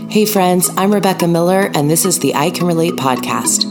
Hey friends, I'm Rebecca Miller, and this is the I Can Relate podcast.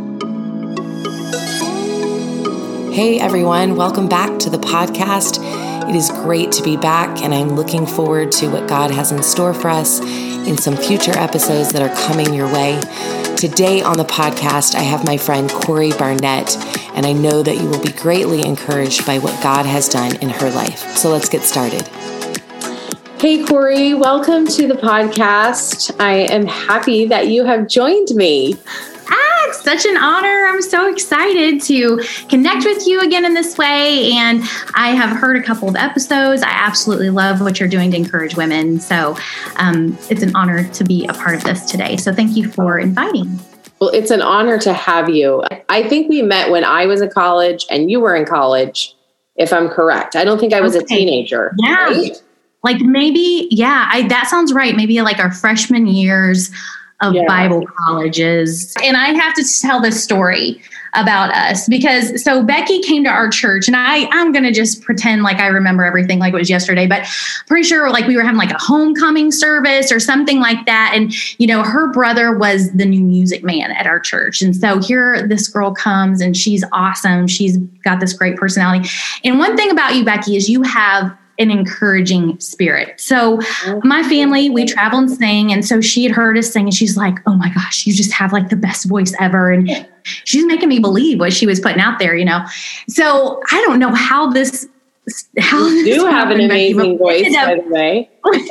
Hey everyone, welcome back to the podcast. It is great to be back, and I'm looking forward to what God has in store for us in some future episodes that are coming your way. Today on the podcast, I have my friend Corey Barnett, and I know that you will be greatly encouraged by what God has done in her life. So let's get started. Hey, Corey, welcome to the podcast. I am happy that you have joined me. It's such an honor. I'm so excited to connect with you again in this way. And I have heard a couple of episodes. I absolutely love what you're doing to encourage women. So it's an honor to be a part of this today. So thank you for inviting. Well, it's an honor to have you. I think we met when I was in college and you were in college, if I'm correct. I don't think I was a teenager. Yeah. Right? Like maybe, that sounds right. Maybe like our freshman years of Bible colleges. And I have to tell this story about us because Becky came to our church, and I'm going to just pretend like I remember everything like it was yesterday, but pretty sure like we were having like a homecoming service or something like that. And, her brother was the new music man at our church. And so here this girl comes and she's awesome. She's got this great personality. And one thing about you, Becky, is you have an encouraging spirit. So my family, we travel and sing. And so she had heard us sing and she's like, oh my gosh, you just have like the best voice ever. And she's making me believe what she was putting out there, So I don't know how you do have an amazing voice, by the way.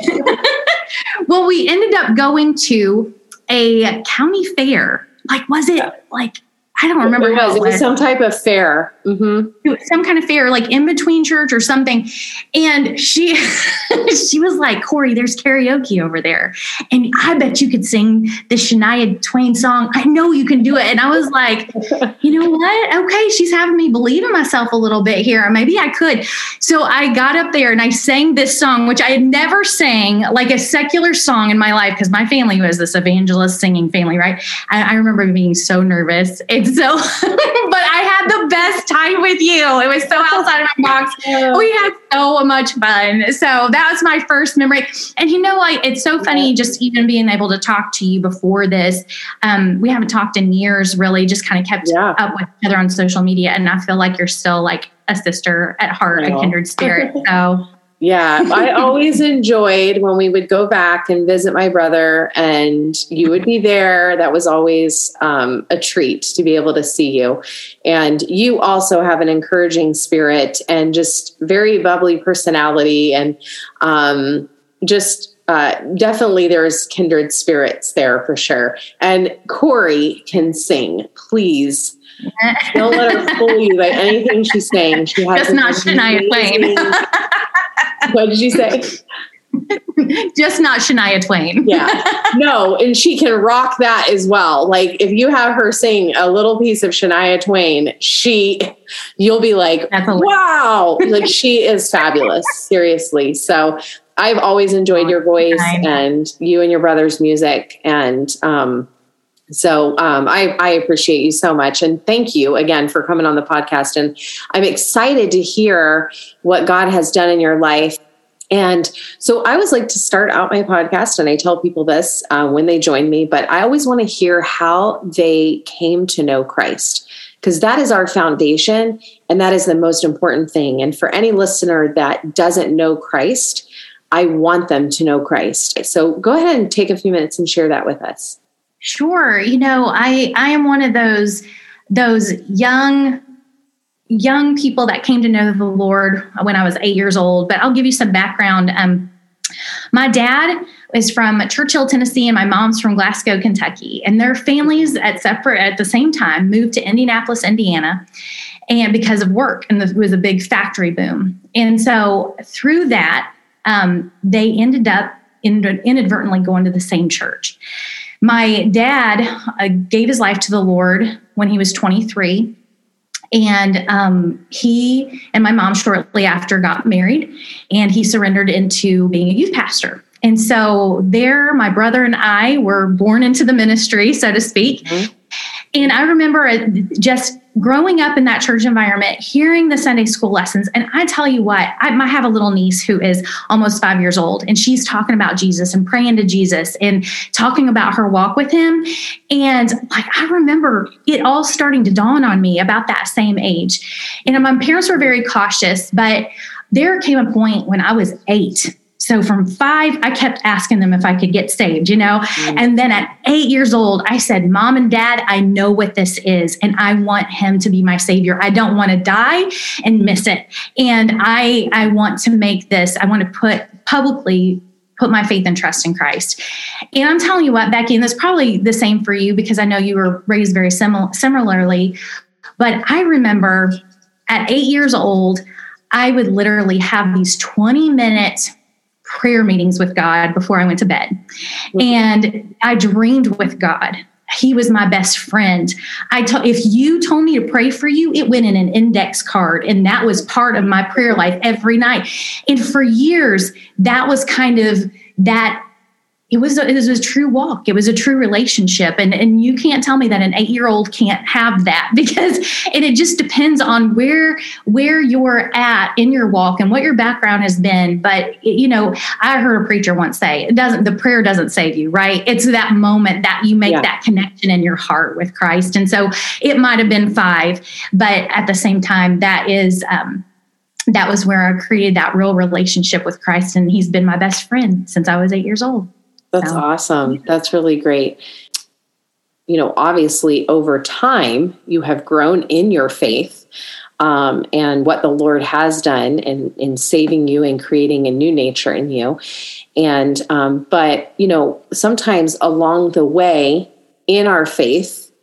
Well, we ended up going to a county fair. Like, was it like, I don't remember. It was some type of fair. Mm-hmm. It was some kind of fair, like in between church or something. And she was like, Corey, there's karaoke over there. And I bet you could sing the Shania Twain song. I know you can do it. And I was like, you know what? Okay, she's having me believe in myself a little bit here. Maybe I could. So I got up there and I sang this song, which I had never sang like a secular song in my life because my family was this evangelist singing family, right? I remember being so nervous. So, but I had the best time with you. It was so outside of my box. We had so much fun. So that was my first memory. And it's so funny just even being able to talk to you before this. We haven't talked in years, really, just kind of kept up with each other on social media. And I feel like you're still like a sister at heart, a kindred spirit. So yeah, I always enjoyed when we would go back and visit my brother and you would be there. That was always a treat to be able to see you. And you also have an encouraging spirit and just very bubbly personality. And definitely there's kindred spirits there for sure. And Corey can sing. Please don't let her fool you by anything she's saying. She has just not Shania Twain. What did you say? Just not Shania Twain. Yeah. No, and she can rock that as well. Like if you have her sing a little piece of Shania Twain, you'll be like, wow, like she is fabulous. Seriously. So I've always enjoyed your voice and you and your brother's music. And So I appreciate you so much. And thank you again for coming on the podcast. And I'm excited to hear what God has done in your life. And so I always like to start out my podcast, and I tell people this when they join me, but I always want to hear how they came to know Christ, because that is our foundation and that is the most important thing. And for any listener that doesn't know Christ, I want them to know Christ. So go ahead and take a few minutes and share that with us. Sure. I am one of those young people that came to know the Lord when I was 8 years old, but I'll give you some background. My dad is from Churchill, Tennessee, and my mom's from Glasgow, Kentucky, and their families at the same time moved to Indianapolis, Indiana, and because of work, and it was a big factory boom. And so through that, they ended up inadvertently going to the same church. My dad gave his life to the Lord when he was 23. And he and my mom shortly after got married, and he surrendered into being a youth pastor. And so there, my brother and I were born into the ministry, so to speak. Mm-hmm. And I remember just growing up in that church environment, hearing the Sunday school lessons. And I tell you what, I have a little niece who is almost 5 years old, and she's talking about Jesus and praying to Jesus and talking about her walk with him. And like, I remember it all starting to dawn on me about that same age. And my parents were very cautious, but there came a point when I was 8. So from 5, I kept asking them if I could get saved, And then at 8 years old, I said, Mom and Dad, I know what this is, and I want him to be my savior. I don't want to die and miss it. And I want to make this, I want to publicly put my faith and trust in Christ. And I'm telling you what, Becky, and that's probably the same for you because I know you were raised very similarly, but I remember at 8 years old, I would literally have these 20-minute prayer meetings with God before I went to bed. And I dreamed with God. He was my best friend. If you told me to pray for you, it went in an index card. And that was part of my prayer life every night. And for years, that was kind of that. It was a true walk. It was a true relationship. And you can't tell me that an 8-year-old can't have that because it just depends on where you're at in your walk and what your background has been. But, I heard a preacher once say, the prayer doesn't save you, right? It's that moment that you make that connection in your heart with Christ. And so it might have been 5, but at the same time, that was where I created that real relationship with Christ. And he's been my best friend since I was 8 years old. That's awesome. That's really great. Obviously over time you have grown in your faith, and what the Lord has done in saving you and creating a new nature in you. And, but sometimes along the way in our faith,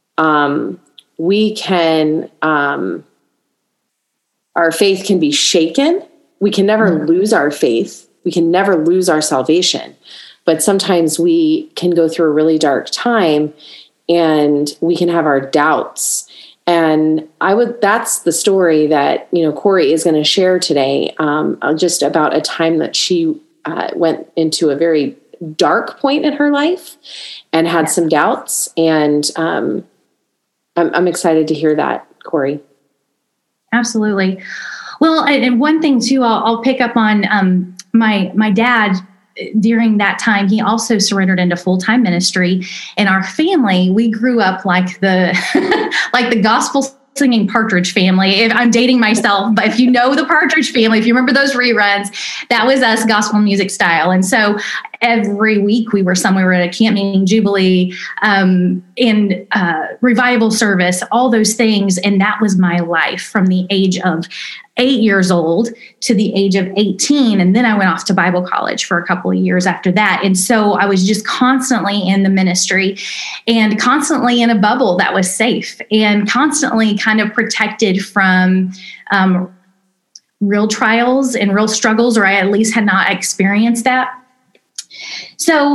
we can, our faith can be shaken. We can never lose our faith. We can never lose our salvation. But sometimes we can go through a really dark time and we can have our doubts. And that's the story that, Corey is going to share today, just about a time that she went into a very dark point in her life and had some doubts. And I'm excited to hear that, Corey. Absolutely. Well, and one thing too, I'll pick up on my dad. During that time, he also surrendered into full-time ministry. In our family, we grew up like the gospel singing Partridge Family. I'm dating myself, but if you know the Partridge Family, if you remember those reruns, that was us, gospel music style. And so every week we were somewhere at a camp meeting, Jubilee, in revival service, all those things. And that was my life from the age of 8 years old to the age of 18. And then I went off to Bible college for a couple of years after that. And so I was just constantly in the ministry and constantly in a bubble that was safe and constantly kind of protected from real trials and real struggles, or I at least had not experienced that. So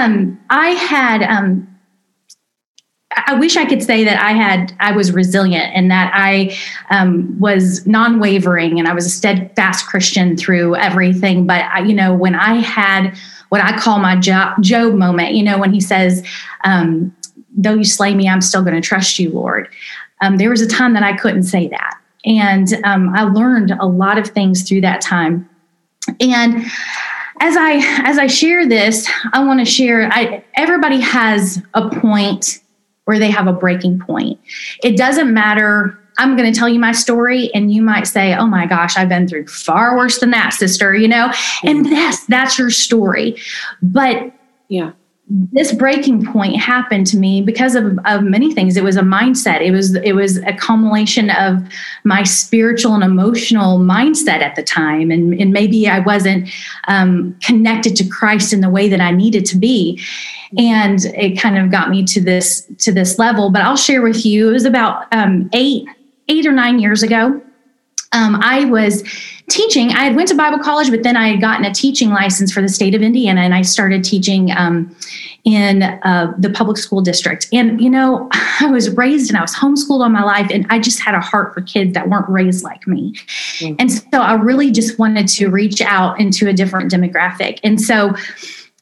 I wish I could say that I was resilient and that I was non-wavering and I was a steadfast Christian through everything. But when I had what I call my Job moment, when he says, though you slay me, I'm still going to trust you, Lord. There was a time that I couldn't say that. And I learned a lot of things through that time. And as I share this, I want to share, everybody has a point where they have a breaking point. It doesn't matter. I'm going to tell you my story and you might say, oh my gosh, I've been through far worse than that, sister, and that's your story. But this breaking point happened to me because of many things. It was a mindset. It was a culmination of my spiritual and emotional mindset at the time. And maybe I wasn't connected to Christ in the way that I needed to be. And it kind of got me to this level. But I'll share with you, it was about 8 or 9 years ago. I was teaching. I had went to Bible college, but then I had gotten a teaching license for the state of Indiana, and I started teaching in the public school district. And, I was raised and I was homeschooled all my life, and I just had a heart for kids that weren't raised like me. Mm-hmm. And so I really just wanted to reach out into a different demographic. And so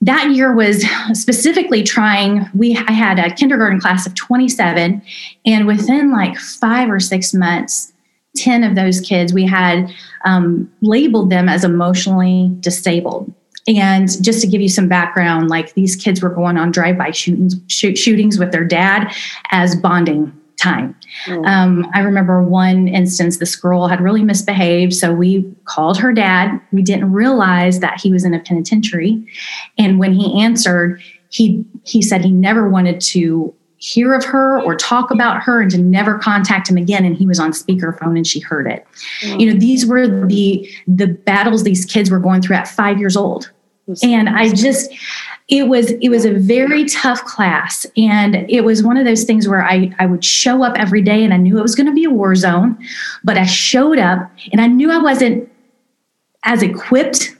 that year was specifically trying, I had a kindergarten class of 27, and within like 5 or 6 months, 10 of those kids, we had labeled them as emotionally disabled. And just to give you some background, like these kids were going on drive-by shootings with their dad as bonding time. I remember one instance, this girl had really misbehaved. So we called her dad. We didn't realize that he was in a penitentiary. And when he answered, he said he never wanted to hear of her or talk about her and to never contact him again. And he was on speakerphone and she heard it. You know, these were the battles these kids were going through at 5 years old. And it was a very tough class. And it was one of those things where I would show up every day and I knew it was going to be a war zone, but I showed up and I knew I wasn't as equipped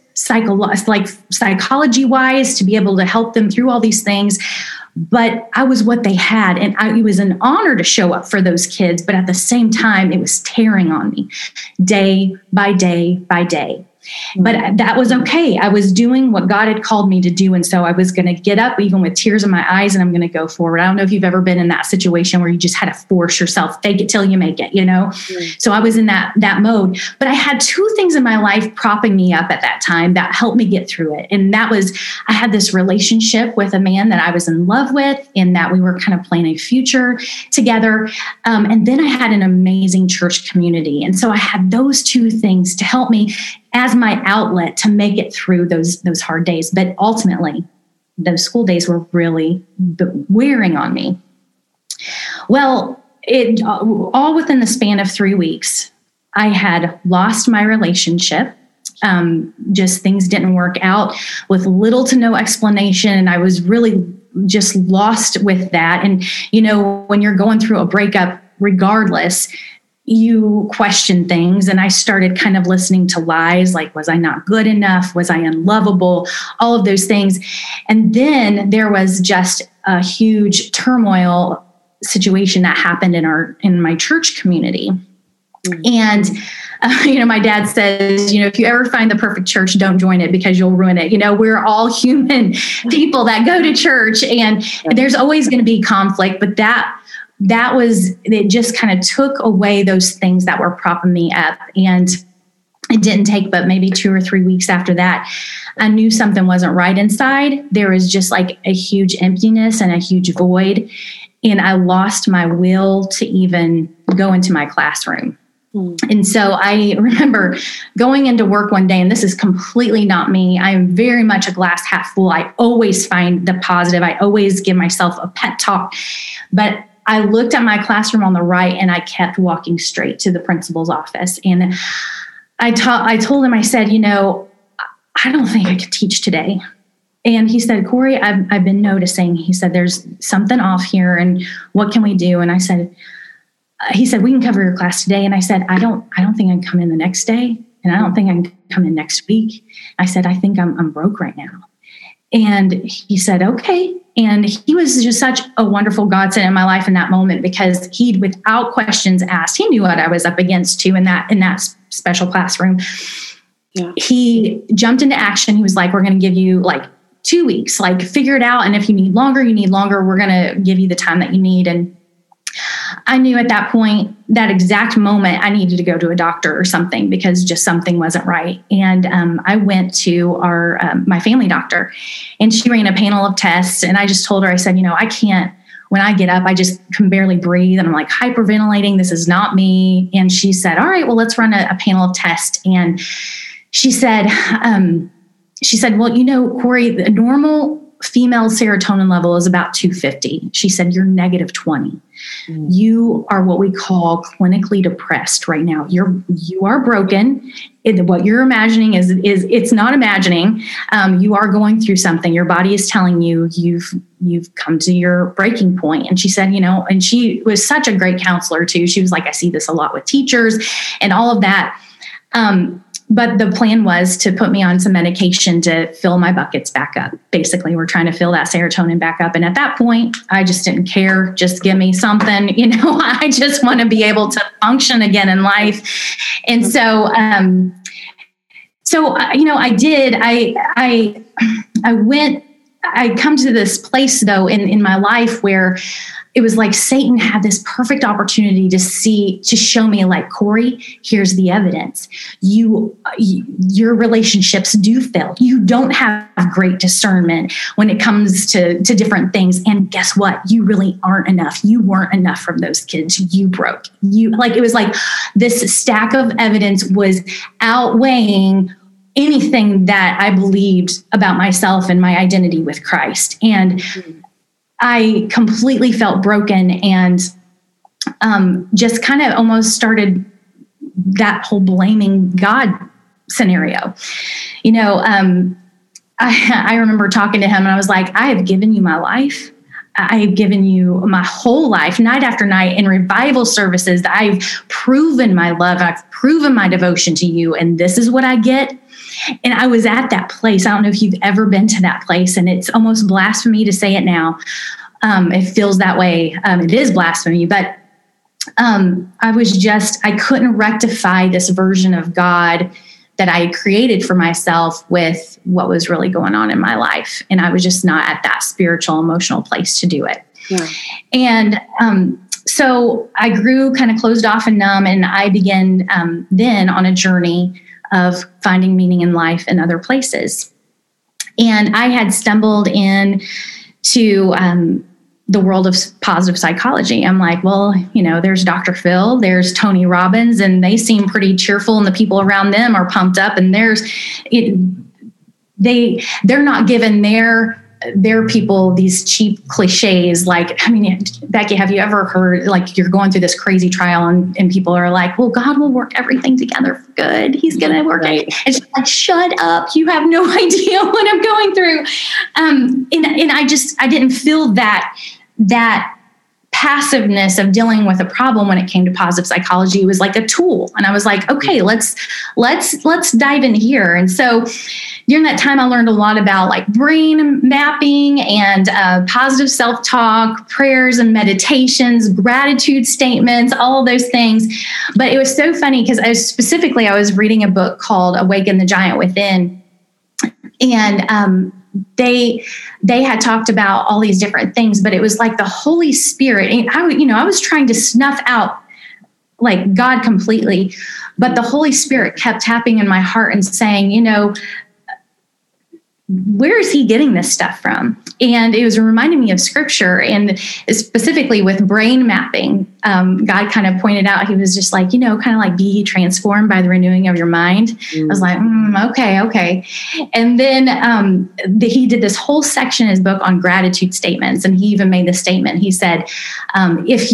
psychology wise to be able to help them through all these things. But I was what they had. And it was an honor to show up for those kids. But at the same time, it was tearing on me day by day by day. But that was okay. I was doing what God had called me to do. And so I was going to get up even with tears in my eyes and I'm going to go forward. I don't know if you've ever been in that situation where you just had to force yourself, fake it till you make it, you know? So I was in that mode, but I had 2 things in my life propping me up at that time that helped me get through it. And that was, I had this relationship with a man that I was in love with and that we were kind of planning a future together. And then I had an amazing church community. And so I had those 2 things to help me as my outlet to make it through those hard days. But ultimately, those school days were really wearing on me. Well, all within the span of 3 weeks, I had lost my relationship. Just things didn't work out with little to no explanation. And I was really just lost with that. And, you know, when you're going through a breakup, regardless, you question things. And I started kind of listening to lies, like, was I not good enough? Was I unlovable? All of those things. And then there was just a huge turmoil situation that happened in my church community. And, you know, my dad says, you know, if you ever find the perfect church, don't join it because you'll ruin it. You know, we're all human people that go to church and there's always going to be conflict, but it just kind of took away those things that were propping me up. And it didn't take but maybe 2 or 3 weeks after that, I knew something wasn't right inside. There was just like a huge emptiness and a huge void. And I lost my will to even go into my classroom. And so I remember going into work one day, and this is completely not me. I'm very much a glass half full. I always find the positive. I always give myself a pep talk. But I looked at my classroom on the right and I kept walking straight to the principal's office. And I told him, I said, you know, I don't think I could teach today. And he said, Corey, I've been noticing. He said, there's something off here and what can we do? And I said, he said, we can cover your class today. And I said, I don't think I can come in the next day. And I don't think I can come in next week. I said, I think I'm broke right now. And he said, okay. And he was just such a wonderful godsend in my life in that moment because he, without questions asked, he knew what I was up against too in that special classroom. Yeah. He jumped into action. He was like, we're going to give you like 2 weeks, like figure it out. And if you need longer, we're going to give you the time that you need. And I knew at that point, that exact moment, I needed to go to a doctor or something because just something wasn't right. And I went to my family doctor and she ran a panel of tests. And I just told her, I said, you know, I can't, when I get up, I just can barely breathe. And I'm like hyperventilating. This is not me. And she said, all right, well, let's run a panel of tests. And she said, well, you know, Corey, the normal female serotonin level is about 250. She said, you're negative 20. You are what we call clinically depressed right now. You are broken. What you're imagining is it's not imagining. You are going through something. Your body is telling you you've come to your breaking point. And she said, you know, and she was such a great counselor too. She was like, I see this a lot with teachers and all of that. But the plan was to put me on some medication to fill my buckets back up. Basically, we're trying to fill that serotonin back up. And at that point, I just didn't care. Just give me something, you know, I just want to be able to function again in life. And so, you know, I did, I went I come to this place though in my life where it was like Satan had this perfect opportunity to show me, like, Corey, here's the evidence. Your relationships do fail. You don't have great discernment when it comes to different things. And guess what? You really aren't enough. You weren't enough from those kids. You broke. It was like this stack of evidence was outweighing anything that I believed about myself and my identity with Christ. And I completely felt broken and just kind of almost started that whole blaming God scenario. I remember talking to him and I was like, I have given you my life. I have given you my whole life, night after night, in revival services. I've proven my love. I've proven my devotion to you. And this is what I get. And I was at that place. I don't know if you've ever been to that place, and it's almost blasphemy to say it now. It feels that way. It is blasphemy, but I couldn't rectify this version of God that I created for myself with what was really going on in my life. And I was just not at that spiritual, emotional place to do it. Yeah. And so I grew kind of closed off and numb, and I began then on a journey of finding meaning in life in other places. And I had stumbled in to the world of positive psychology. I'm like, well, there's Dr. Phil, there's Tony Robbins, and they seem pretty cheerful, and the people around them are pumped up, and they're not giving their people these cheap cliches. Like, Becky, have you ever heard, like, you're going through this crazy trial and people are like, well, God will work everything together for good. He's going to work it. It's like, shut up. You have no idea what I'm going through. And I didn't feel that passiveness of dealing with a problem when it came to positive psychology. It was like a tool. And I was like, okay, let's dive in here. And so during that time, I learned a lot about like brain mapping and positive self-talk, prayers and meditations, gratitude statements, all of those things. But it was so funny because I was reading a book called Awaken the Giant Within. And they had talked about all these different things, but it was like the Holy Spirit. And I was trying to snuff out like God completely, but the Holy Spirit kept tapping in my heart and saying, where is he getting this stuff from? And it was reminding me of scripture, and specifically with brain mapping. God kind of pointed out, he was just like, kind of like be transformed by the renewing of your mind. I was like, okay. And then he did this whole section in his book on gratitude statements. And he even made the statement. He said, if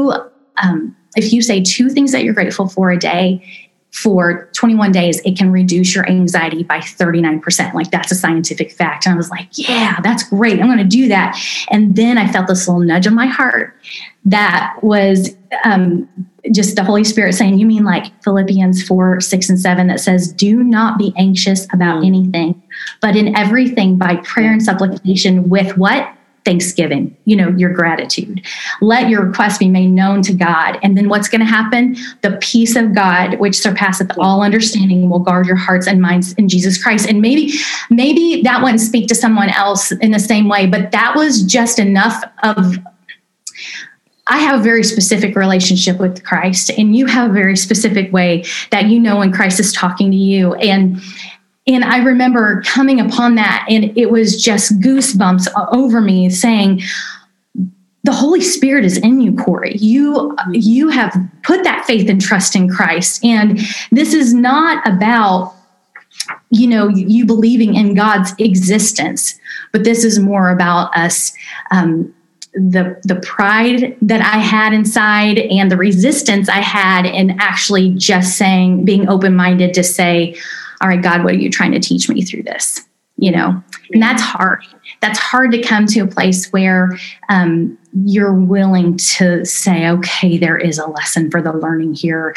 you say 2 things that you're grateful for a day, for 21 days, it can reduce your anxiety by 39%. Like, that's a scientific fact. And I was like, yeah, that's great. I'm going to do that. And then I felt this little nudge in my heart that was just the Holy Spirit saying, you mean like Philippians 4, 6, and 7 that says, do not be anxious about anything, but in everything by prayer and supplication with what? Thanksgiving, your gratitude. Let your requests be made known to God. And then what's going to happen? The peace of God, which surpasseth all understanding, will guard your hearts and minds in Jesus Christ. And maybe that wouldn't speak to someone else in the same way, but that was just enough of, I have a very specific relationship with Christ, and you have a very specific way that when Christ is talking to you. And I remember coming upon that, and it was just goosebumps over me saying, the Holy Spirit is in you, Corey. You have put that faith and trust in Christ. And this is not about, you believing in God's existence, but this is more about us, the pride that I had inside and the resistance I had in actually just being open-minded to say, all right, God, what are you trying to teach me through this? And that's hard. That's hard to come to a place where you're willing to say, okay, there is a lesson for the learning here.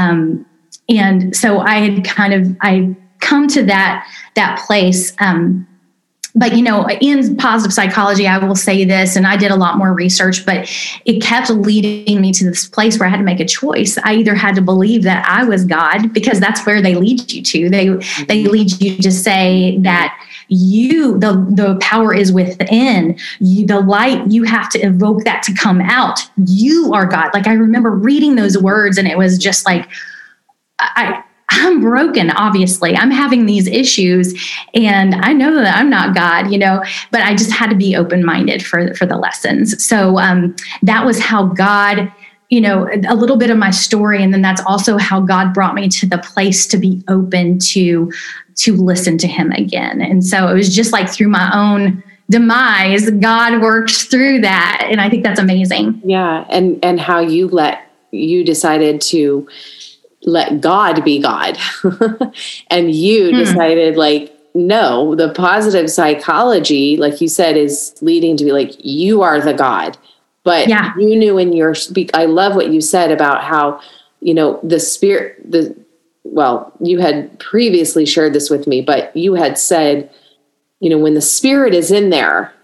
And so I come to that place. But, in positive psychology, I will say this, and I did a lot more research, but it kept leading me to this place where I had to make a choice. I either had to believe that I was God, because that's where they lead you to. They lead you to say that the power is within you, the light, you have to evoke that to come out. You are God. Like I remember reading those words and it was just like, I'm broken, obviously. I'm having these issues and I know that I'm not God, but I just had to be open-minded for the lessons. So that was how God, a little bit of my story. And then that's also how God brought me to the place to be open to listen to him again. And so it was just like through my own demise, God worked through that. And I think that's amazing. Yeah. And how you decided to let God be God. And you decided no, the positive psychology, like you said, is leading to be like, you are the God. But you knew in your I love what you said about how, the spirit, you had previously shared this with me, but you had said, when the spirit is in there,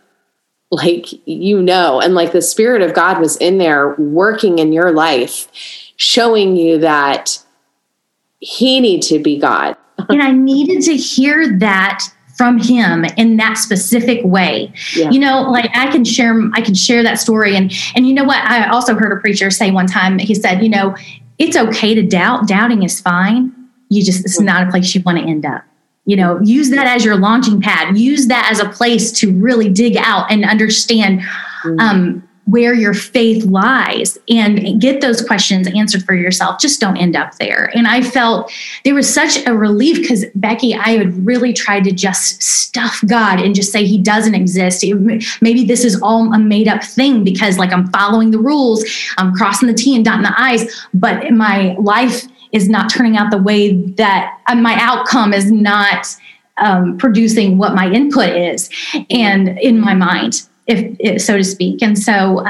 and like the Spirit of God was in there working in your life, showing you that he needed to be God. And I needed to hear that from him in that specific way. Yeah. I can share that story. And you know what? I also heard a preacher say one time, he said, it's okay to doubt. Doubting is fine. It's not a place you want to end up. Use that as your launching pad. Use that as a place to really dig out and understand where your faith lies and get those questions answered for yourself. Just don't end up there. And I felt there was such a relief because, Becky, I had really tried to just stuff God and just say he doesn't exist. Maybe this is all a made up thing because I'm following the rules, I'm crossing the T and dotting the I's, but my life is not turning out the way that my outcome is not producing what my input is and in my mind, if so to speak. And so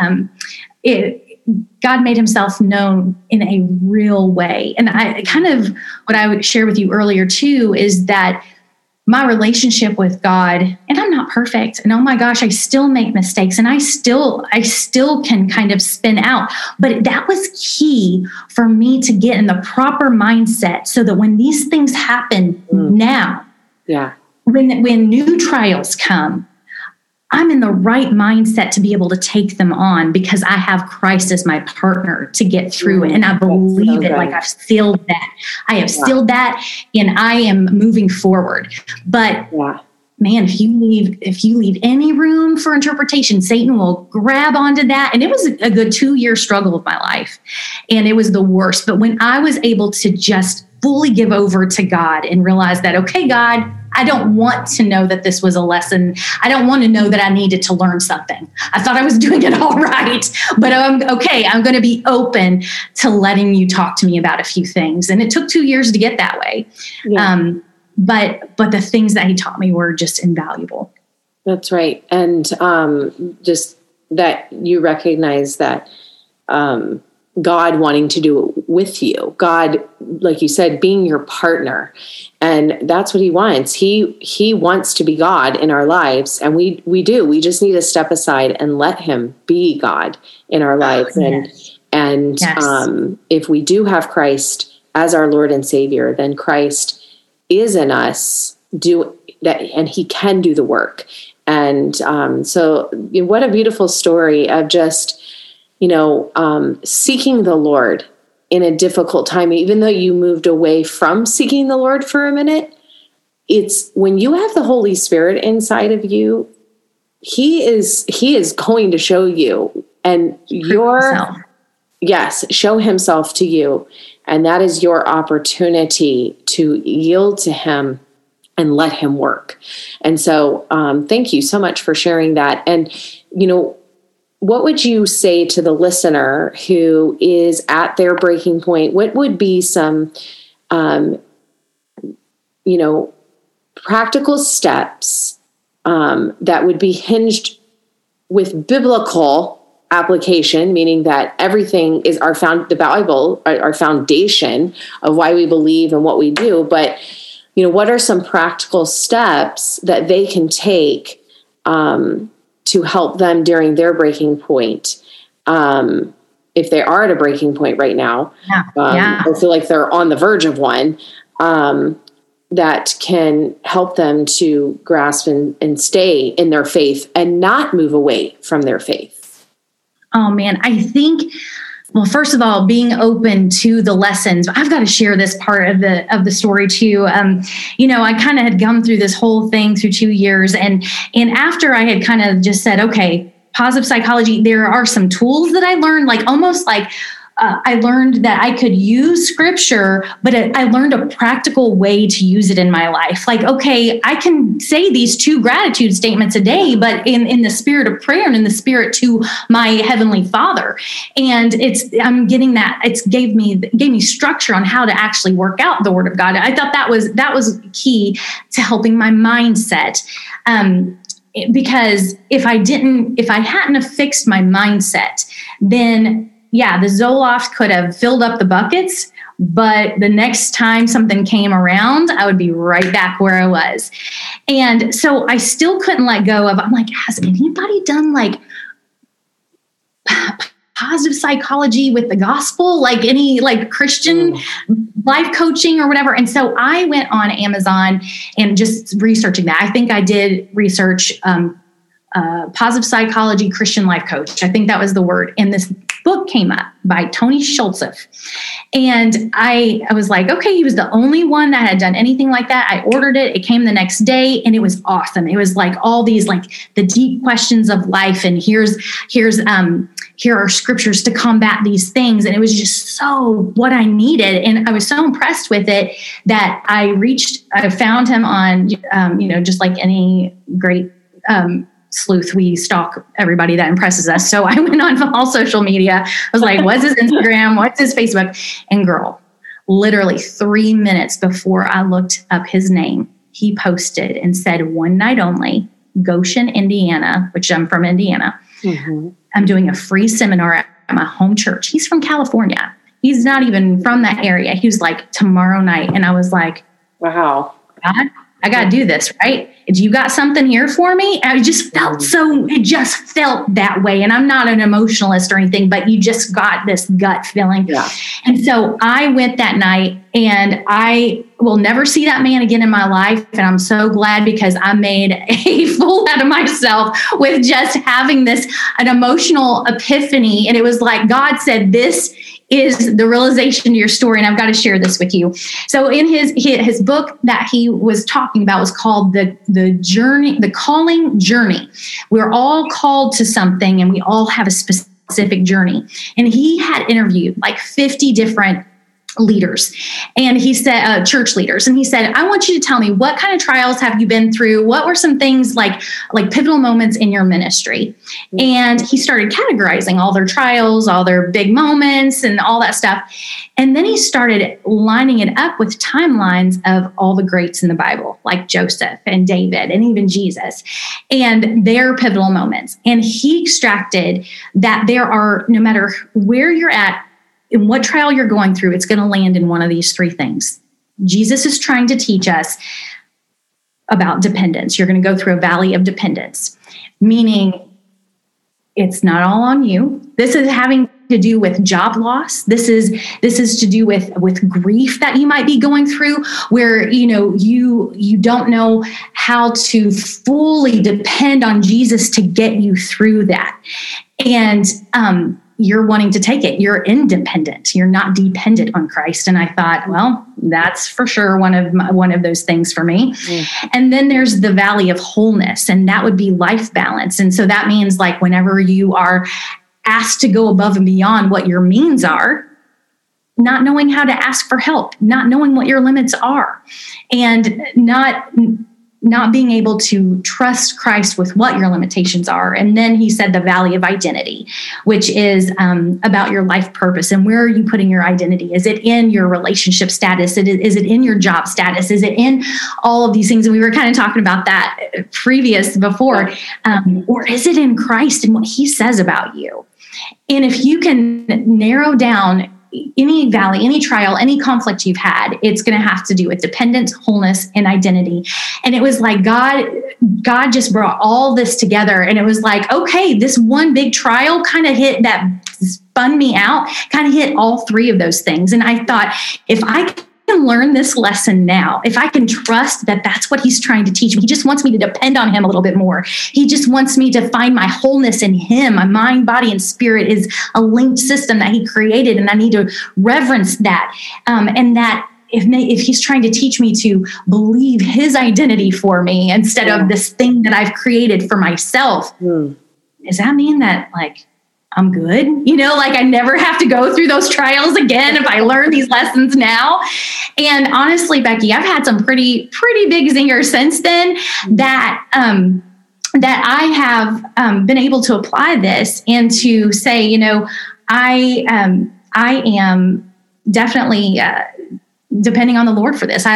God made himself known in a real way. And I kind of, what I would share with you earlier too, is that my relationship with God, and I'm not perfect, and oh my gosh, I still make mistakes, and I still can kind of spin out. But that was key for me to get in the proper mindset so that when these things happen now, when new trials come, I'm in the right mindset to be able to take them on because I have Christ as my partner to get through it. And I believe it. Like I've sealed that. I have sealed that and I am moving forward. But man, if you leave any room for interpretation, Satan will grab onto that. And it was a good 2-year struggle of my life. And it was the worst. But when I was able to just fully give over to God and realize that, okay, God, I don't want to know that this was a lesson. I don't want to know that I needed to learn something. I thought I was doing it all right, but I'm okay. I'm going to be open to letting you talk to me about a few things. And it took 2 years to get that way. Yeah. But the things that he taught me were just invaluable. That's right. And just that you recognize that God wanting to do it with you, God, like you said, being your partner. And that's what he wants. He wants to be God in our lives. And we do. We just need to step aside and let him be God in our lives. And if we do have Christ as our Lord and Savior, then Christ is in us, do that, and he can do the work. And so what a beautiful story of just, seeking the Lord in a difficult time, even though you moved away from seeking the Lord for a minute. It's when you have the Holy Spirit inside of you, he is going to show you and show himself to you. And that is your opportunity to yield to him and let him work. And so, thank you so much for sharing that. And, what would you say to the listener who is at their breaking point? What would be some, practical steps that would be hinged with biblical application, meaning that everything is the Bible, our foundation of why we believe and what we do. But, what are some practical steps that they can take to help them during their breaking point? If they are at a breaking point right now, I feel like they're on the verge of one. that can help them to grasp and stay in their faith and not move away from their faith? Oh man, I think, well, first of all, being open to the lessons. I've got to share this part of the story too. I kind of had come through this whole thing through 2 years, and after I had kind of just said, okay, positive psychology, there are some tools that I learned, like almost like I learned that I could use scripture, but I learned a practical way to use it in my life. Like, okay, I can say these 2 gratitude statements a day, but in the spirit of prayer and in the spirit to my Heavenly Father. And I'm getting that. It gave me structure on how to actually work out the Word of God. I thought that was key to helping my mindset. Because if I hadn't have fixed my mindset, then the Zoloft could have filled up the buckets, but the next time something came around, I would be right back where I was. And so I still couldn't let go of, I'm like, has anybody done like positive psychology with the gospel, like any like Christian life coaching or whatever? And so I went on Amazon and just researching that. I think I did research positive psychology, Christian life coach. I think that was the word. And this book came up by Tony Schultzeff. And I was like, okay, he was the only one that had done anything like that. I ordered it. It came the next day and it was awesome. It was like all these, like the deep questions of life. And here are scriptures to combat these things. And it was just so what I needed. And I was so impressed with it that I found him on, just like any great, sleuth, we stalk everybody that impresses us. So I went on all social media. I was like, what's his Instagram? What's his Facebook? And girl, literally 3 minutes before I looked up his name, he posted and said, one night only, Goshen, Indiana, which I'm from Indiana. Mm-hmm. I'm doing a free seminar at my home church. He's from California. He's not even from that area. He was like, tomorrow night. And I was like, wow, God, I got to do this, right? You got something here for me? I just felt it just felt that way. And I'm not an emotionalist or anything, but you just got this gut feeling. Yeah. And so I went that night and I will never see that man again in my life. And I'm so glad because I made a fool out of myself with just having an emotional epiphany. And it was like, God said, this is the realization to your story. And I've got to share this with you. So in his book that he was talking about was called the journey, the calling journey. We're all called to something and we all have a specific journey. And he had interviewed like 50 different leaders. And he said, church leaders. And he said, I want you to tell me, what kind of trials have you been through? What were some things like pivotal moments in your ministry? And he started categorizing all their trials, all their big moments and all that stuff. And then he started lining it up with timelines of all the greats in the Bible, like Joseph and David and even Jesus and their pivotal moments. And he extracted that there are, no matter where you're at, in what trial you're going through, it's going to land in one of these 3 things. Jesus is trying to teach us about dependence. You're going to go through a valley of dependence, meaning it's not all on you. This is having to do with job loss. This is to do with grief that you might be going through, where you don't know how to fully depend on Jesus to get you through that. And you're wanting to take it. You're independent. You're not dependent on Christ. And I thought, well, that's for sure one of those things for me. Mm. And then there's the valley of wholeness, and that would be life balance. And so that means like whenever you are asked to go above and beyond what your means are, not knowing how to ask for help, not knowing what your limits are, and not being able to trust Christ with what your limitations are. And then he said the valley of identity, which is about your life purpose and where are you putting your identity? Is it in your relationship status? Is it in your job status? Is it in all of these things? And we were kind of talking about that before. Or is it in Christ and what he says about you? And if you can narrow down any valley, any trial, any conflict you've had, it's going to have to do with dependence, wholeness, and identity. And it was like God just brought all this together. And it was like, okay, this one big trial kind of hit that spun me out, kind of hit all 3 of those things. And I thought, if I can learn this lesson now, if I can trust that that's what he's trying to teach me, he just wants me to depend on him a little bit more. He just wants me to find my wholeness in him. My mind, body, and spirit is a linked system that he created, and I need to reverence that. And that if he's trying to teach me to believe his identity for me instead of this thing that I've created for myself, does that mean that like I'm good? You know, like I never have to go through those trials again if I learn these lessons now. And honestly, Becky, I've had some pretty big zingers since then that I have been able to apply this and to say, you know, I am definitely depending on the Lord for this.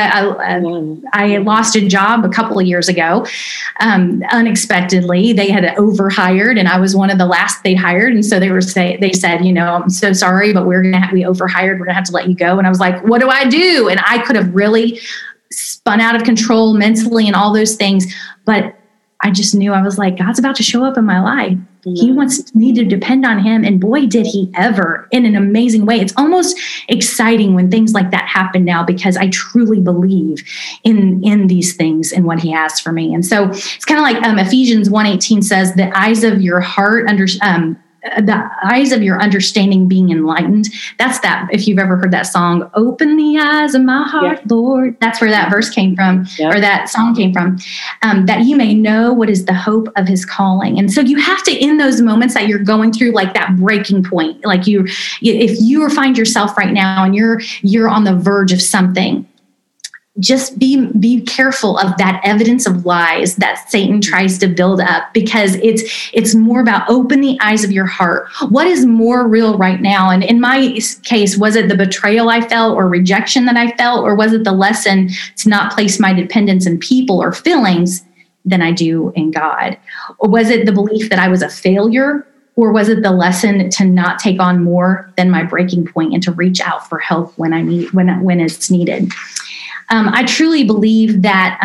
I lost a job a couple of years ago. Unexpectedly, they had overhired, and I was one of the last they hired. And so they said, you know, I'm so sorry, but we overhired. We're gonna have to let you go. And I was like, what do I do? And I could have really spun out of control mentally and all those things. But I just knew, I was like, God's about to show up in my life. He wants me to depend on him. And boy, did he ever, in an amazing way. It's almost exciting when things like that happen now, because I truly believe in these things and what he has for me. And so it's kind of like Ephesians 1:18 says, the eyes of your heart the eyes of your understanding being enlightened. That's that. If you've ever heard that song, open the eyes of my heart, Lord. That's where that verse came from, or that song came from, that you may know what is the hope of his calling. And so you have to, in those moments that you're going through, like that breaking point, like if you find yourself right now and you're on the verge of something, just be careful of that evidence of lies that Satan tries to build up, because it's more about open the eyes of your heart. What is more real right now? And in my case, was it the betrayal I felt or rejection that I felt, or was it the lesson to not place my dependence in people or feelings than I do in God? Or was it the belief that I was a failure? Or was it the lesson to not take on more than my breaking point and to reach out for help when it's needed? I truly believe that,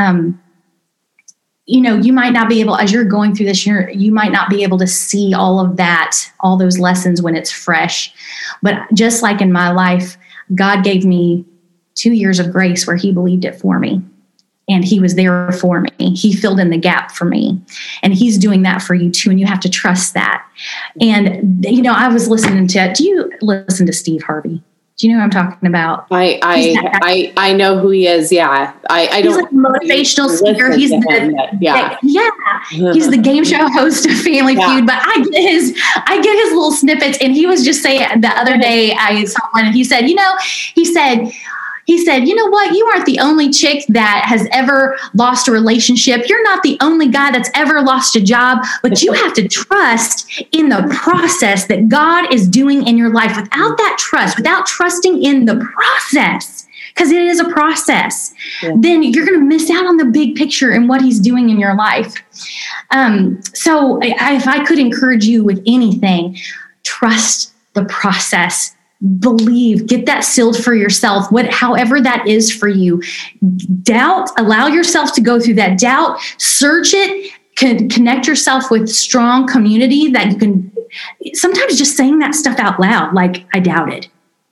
you might not be able, as you're going through this year, you might not be able to see all of that, all those lessons when it's fresh. But just like in my life, God gave me 2 years of grace where he believed it for me. And he was there for me. He filled in the gap for me. And he's doing that for you too. And you have to trust that. And, I was listening do you listen to Steve Harvey? Do you know who I'm talking about? I know who he is. Yeah. I don't. He's like a motivational speaker. He's he's the game show host of Family Feud, but I get his little snippets. And he was just saying the other day, I saw one and he said, you know what? You aren't the only chick that has ever lost a relationship. You're not the only guy that's ever lost a job, but you have to trust in the process that God is doing in your life. Without that trust, without trusting in the process, because it is a process, then you're going to miss out on the big picture and what he's doing in your life. So if I could encourage you with anything, trust the process. Believe, get that sealed for yourself, however that is for you. Doubt, allow yourself to go through that doubt, search it, connect yourself with strong community that you can, sometimes just saying that stuff out loud, like I doubted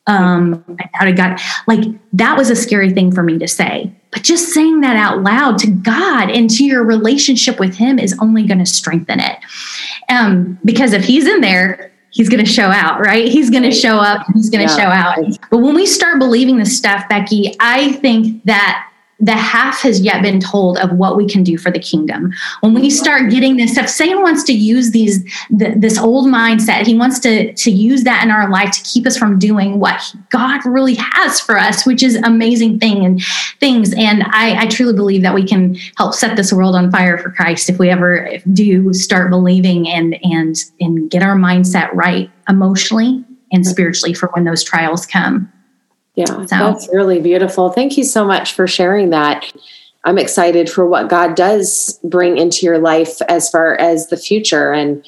God, like that was a scary thing for me to say, but just saying that out loud to God and to your relationship with him is only going to strengthen it. Because if he's in there, he's going to show out, right? He's going to show up. He's going to show out. But when we start believing this stuff, Becky, I think that the half has yet been told of what we can do for the kingdom. When we start getting this stuff, Satan wants to use this old mindset. He wants to use that in our life to keep us from doing what God really has for us, which is amazing things. And I truly believe that we can help set this world on fire for Christ if we ever do start believing and get our mindset right emotionally and spiritually for when those trials come. Yeah, that's really beautiful. Thank you so much for sharing that. I'm excited for what God does bring into your life as far as the future. And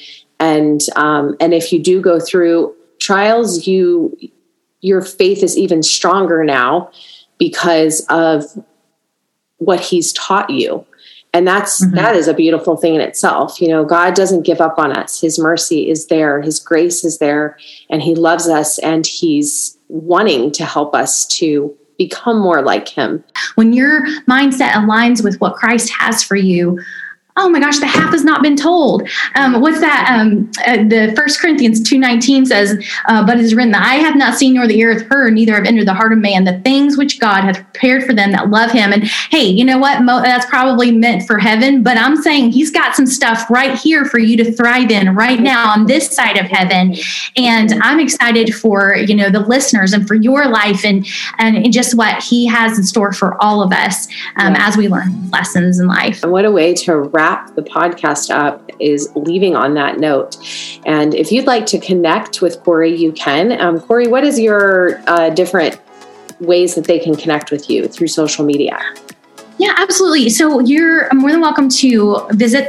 if you do go through trials, your faith is even stronger now because of what he's taught you. And that is a beautiful thing in itself. God doesn't give up on us. His mercy is there. His grace is there, and he loves us, and he's wanting to help us to become more like him. When your mindset aligns with what Christ has for you, oh my gosh, the half has not been told. What's that? The 1 Corinthians 2:19 says, but it is written, the eye hath not seen nor the ear hath heard, neither have entered the heart of man, the things which God hath prepared for them that love him. And hey, you know what? That's probably meant for heaven, but I'm saying he's got some stuff right here for you to thrive in right now on this side of heaven. And I'm excited for, the listeners and for your life and just what he has in store for all of us as we learn lessons in life. And what a way to wrap the podcast up is leaving on that note. And if you'd like to connect with Corey, you can. Corey, what is your different ways that they can connect with you through social media? Yeah, absolutely. So you're more than welcome to visit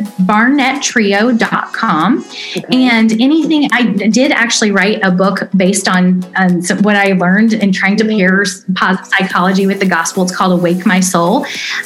barnetttrio.com. Okay. And anything, I did actually write a book based on what I learned in trying to pair positive psychology with the gospel. It's called Awake My Soul.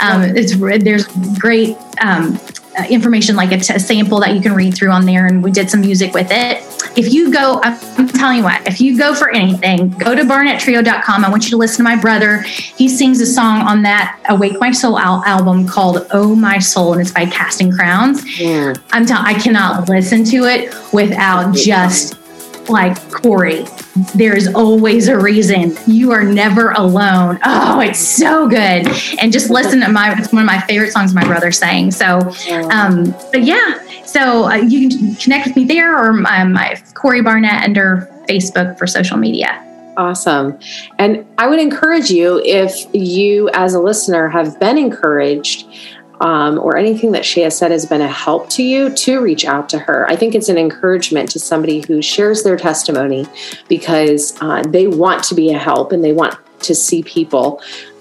There's great information, like a sample that you can read through on there. And we did some music with it. If you go, I'm telling you what, if you go for anything, go to barnetttrio.com. I want you to listen to my brother. He sings a song on that Awake My Soul album called Oh My Soul, and it's by Casting Crowns. Yeah. I cannot listen to it without just like, Corey, there's always a reason. You are never alone. Oh, it's so good. And just listen to it's one of my favorite songs my brother sang. So, but yeah, so you can connect with me there or my Corey Barnett under Facebook for social media. Awesome. And I would encourage you, if you as a listener have been encouraged or anything that she has said has been a help to you, to reach out to her. I think it's an encouragement to somebody who shares their testimony because they want to be a help and they want to see people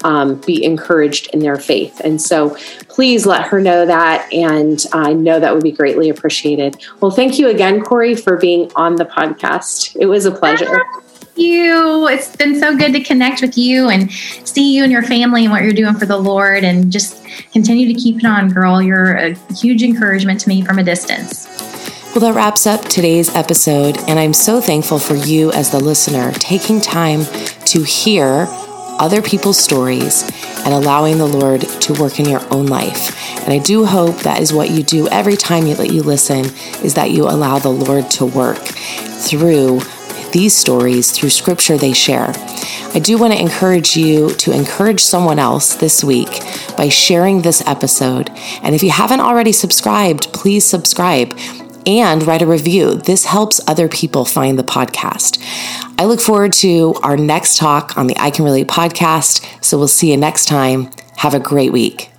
be encouraged in their faith. And so please let her know that. And I know that would be greatly appreciated. Well, thank you again, Corey, for being on the podcast. It was a pleasure. You. It's been so good to connect with you and see you and your family and what you're doing for the Lord, and just continue to keep it on, girl. You're a huge encouragement to me from a distance. Well, that wraps up today's episode, and I'm so thankful for you as the listener taking time to hear other people's stories and allowing the Lord to work in your own life. And I do hope that is what you do every time that you listen, is that you allow the Lord to work through these stories, through scripture they share. I do want to encourage you to encourage someone else this week by sharing this episode. And if you haven't already subscribed, please subscribe and write a review. This helps other people find the podcast. I look forward to our next talk on the I Can Relate podcast. So we'll see you next time. Have a great week.